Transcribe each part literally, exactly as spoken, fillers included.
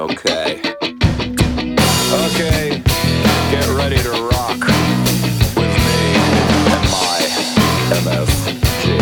okay. Okay, get ready to rock with me and my M F G.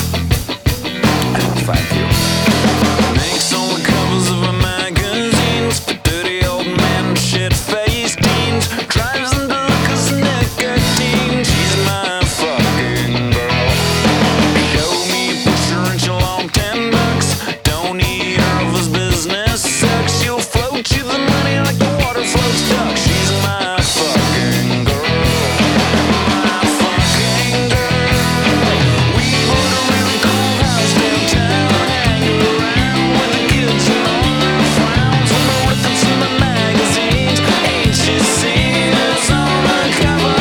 Thank you. Makes all the covers of our magazines for dirty old men, shit-faced teens. Drives them to look as nicotine. She's my fucking girl. Show me a picture and she'll own ten bucks. Don't eat her of his business sucks. She'll float you the money like the water floats ducks. She's my fucking girl. My fucking girl. We bought a really cool house downtown, hanging around with the kids and all their frowns. When the rhythms in the magazines, ain't you seen us on the cover?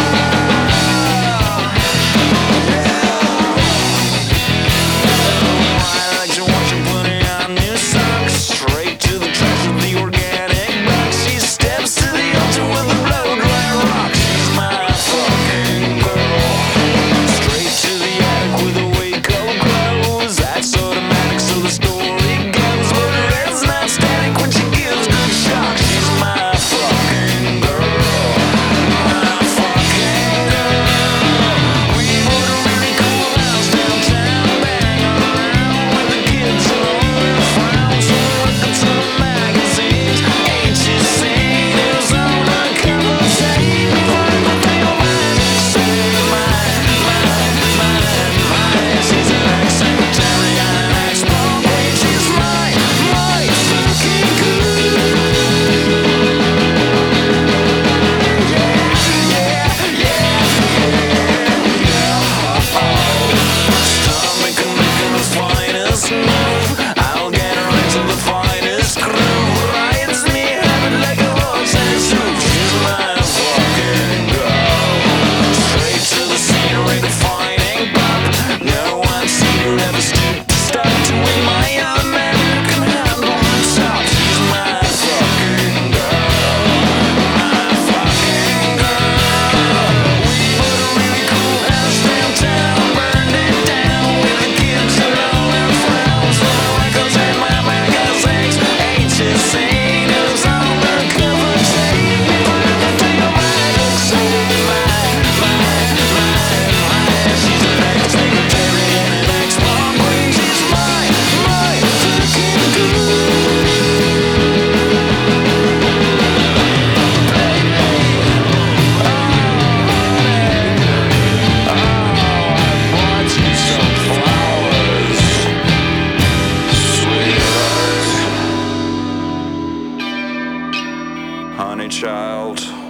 I like to watch her putting on new socks, straight to the trash with the organic box. She steps to the altar with a blow dry rock. She's my fucking girl. Straight to the attic with a Waco clothes. That's automatic, so the story goes. But her head's not static when she gives good shock. She's my fucking girl. My fucking girl. We bought a really cool house downtown, bang around with the kids and all their frowns. So look into the magazines, ain't you seen who's on the cover? Save me from everything on mine. Save mine, mine, mine, mine. She's an ex-secretary and an ex-punk queen. She's mine, my fucking good. Yeah, yeah, yeah, yeah. Stomach and making the finest move. I'll get her into the finest groove. Rides me habit like a horse and its hoof. She's my fucking girl. Straight to the scenery, defining pop. No one's seen her ever stoop to stop to win my young man who can handle the top. She's my fucking girl. My fucking girl. We bought a really cool house downtown, burned it down with the kids and all their frowns. All the records in my magazines, ain't you seen who's on the cover? Take me for everything I might look. Save mine, mine, mine, mine. She's an ex-secretary and an ex-punk queen. She's mine, my fucking good. Bought you some flowers, sweetheart. Honey child.